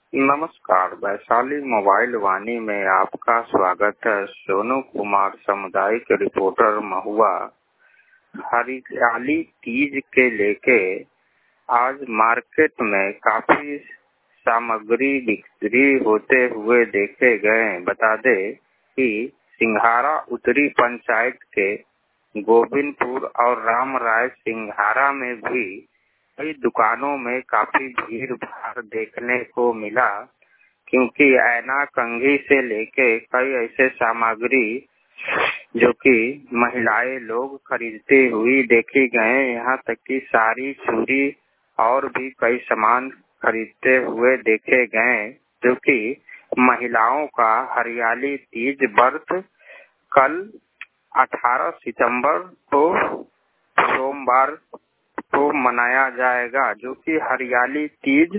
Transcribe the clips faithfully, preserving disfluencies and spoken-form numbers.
नमस्कार, वैशाली मोबाइल वाणी में आपका स्वागत है। सोनू कुमार, सामुदायिक रिपोर्टर, महुआ। हरियाली तीज के लेके आज मार्केट में काफी सामग्री बिक्री होते हुए देखे गए। बता दें कि सिंघाड़ा उत्तरी पंचायत के गोविंदपुर और रामराय सिंघाड़ा में भी कई दुकानों में काफी भीड़ भाड़ देखने को मिला, क्योंकि ऐना कंघी से लेके कई ऐसे सामग्री जो कि महिलाएं लोग खरीदती हुई देखी गए। यहाँ तक कि साड़ी, चूड़ी और भी कई सामान खरीदते हुए देखे गए, जो कि महिलाओं का हरियाली तीज व्रत कल अठारह सितंबर को सोमवार को मनाया जाएगा, जो कि हरियाली तीज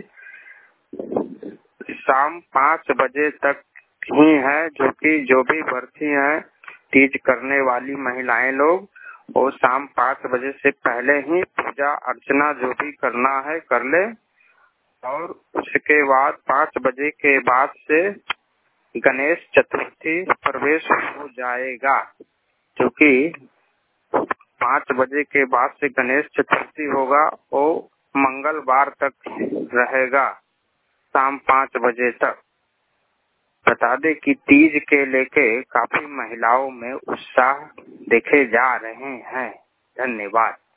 शाम पाँच बजे तक ही है। जो कि जो भी व्रती हैं तीज करने वाली महिलाएं लोग, वो शाम पाँच बजे से पहले ही पूजा अर्चना जो भी करना है कर ले, और उसके बाद पाँच बजे के बाद से गणेश चतुर्थी प्रवेश हो जाएगा, जो कि पाँच बजे के बाद से गणेश चतुर्थी होगा। वो मंगलवार तक रहेगा, शाम पाँच बजे तक। बता दें कि तीज के लेके काफी महिलाओं में उत्साह देखे जा रहे हैं। धन्यवाद।